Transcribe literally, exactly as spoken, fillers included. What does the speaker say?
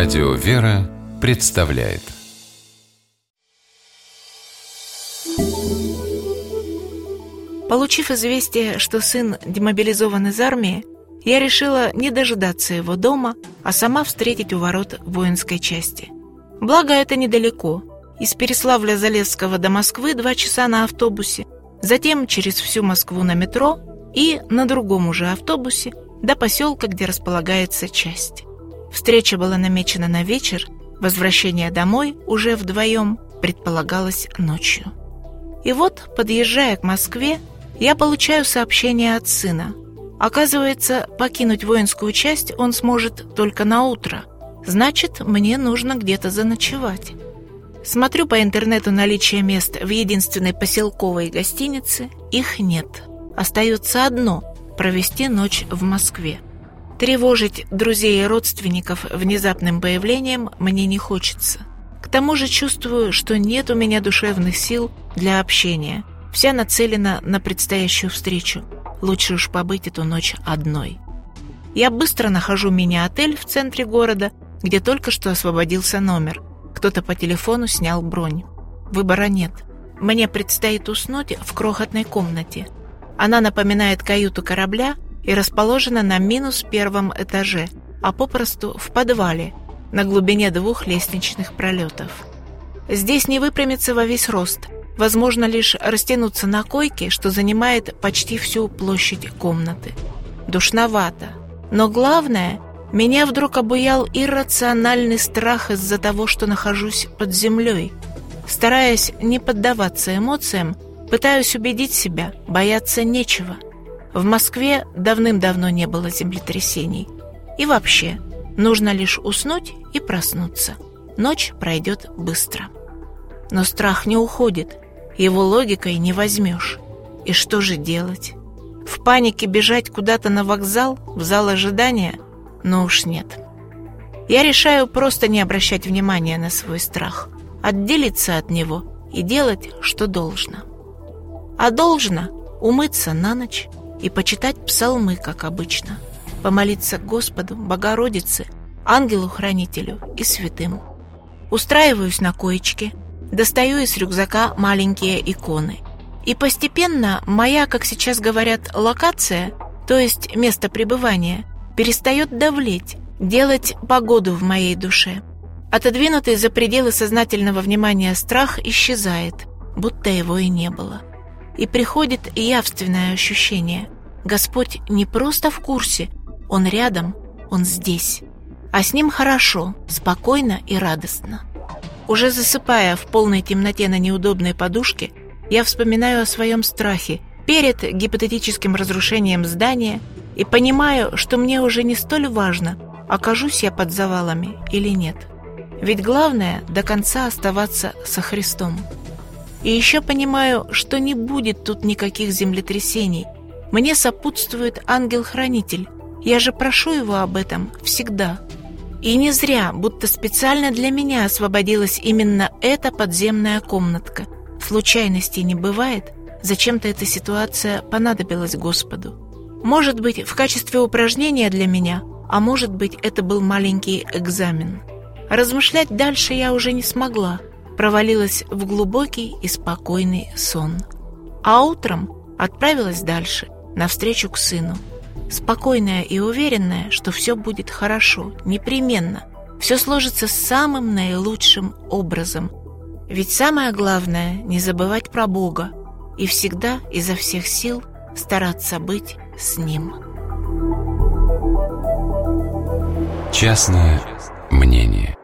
Радио «Вера» представляет. Получив известие, что сын демобилизован из армии, я решила не дожидаться его дома, а сама встретить у ворот воинской части. Благо, это недалеко. Из Переславля-Залесского до Москвы два часа на автобусе, затем через всю Москву на метро и на другом уже автобусе до поселка, где располагается часть. Встреча была намечена на вечер, возвращение домой уже вдвоем предполагалось ночью. И вот, подъезжая к Москве, я получаю сообщение от сына. Оказывается, покинуть воинскую часть он сможет только на утро. Значит, мне нужно где-то заночевать. Смотрю по интернету наличие мест в единственной поселковой гостинице. Их нет. Остается одно – провести ночь в Москве. Тревожить друзей и родственников внезапным появлением мне не хочется. К тому же чувствую, что нет у меня душевных сил для общения. Вся нацелена на предстоящую встречу. Лучше уж побыть эту ночь одной. Я быстро нахожу мини-отель в центре города, где только что освободился номер. Кто-то по телефону снял бронь. Выбора нет. Мне предстоит уснуть в крохотной комнате. Она напоминает каюту корабля и расположена на минус первом этаже, а попросту в подвале, на глубине двух лестничных пролетов. Здесь не выпрямиться во весь рост. Возможно лишь растянуться на койке, что занимает почти всю площадь комнаты. Душновато. Но главное, меня вдруг обуял иррациональный страх из-за того, что нахожусь под землей. Стараясь не поддаваться эмоциям, пытаюсь убедить себя, бояться нечего. В Москве давным-давно не было землетрясений. И вообще, нужно лишь уснуть и проснуться. Ночь пройдет быстро. Но страх не уходит, его логикой не возьмешь. И что же делать? В панике бежать куда-то на вокзал, в зал ожидания? Но уж нет. Я решаю просто не обращать внимания на свой страх, отделиться от него и делать, что должно. А должно умыться на ночь и почитать псалмы, как обычно, помолиться Господу, Богородице, ангелу-хранителю и святым. Устраиваюсь на коечке, достаю из рюкзака маленькие иконы. И постепенно моя, как сейчас говорят, локация, то есть место пребывания, перестает давлеть, делать погоду в моей душе. Отодвинутый за пределы сознательного внимания страх исчезает, будто его и не было. И приходит явственное ощущение. Господь не просто в курсе, Он рядом, Он здесь. А с Ним хорошо, спокойно и радостно. Уже засыпая в полной темноте на неудобной подушке, я вспоминаю о своем страхе перед гипотетическим разрушением здания и понимаю, что мне уже не столь важно, окажусь я под завалами или нет. Ведь главное – до конца оставаться со Христом. И еще понимаю, что не будет тут никаких землетрясений. Мне сопутствует ангел-хранитель. Я же прошу его об этом всегда. И не зря, будто специально для меня освободилась именно эта подземная комнатка. Случайностей не бывает, зачем-то эта ситуация понадобилась Господу. Может быть, в качестве упражнения для меня, а может быть, это был маленький экзамен. Размышлять дальше я уже не смогла, провалилась в глубокий и спокойный сон. А утром отправилась дальше, навстречу к сыну. Спокойная и уверенная, что все будет хорошо, непременно. Все сложится самым наилучшим образом. Ведь самое главное – не забывать про Бога и всегда изо всех сил стараться быть с Ним. Частное мнение.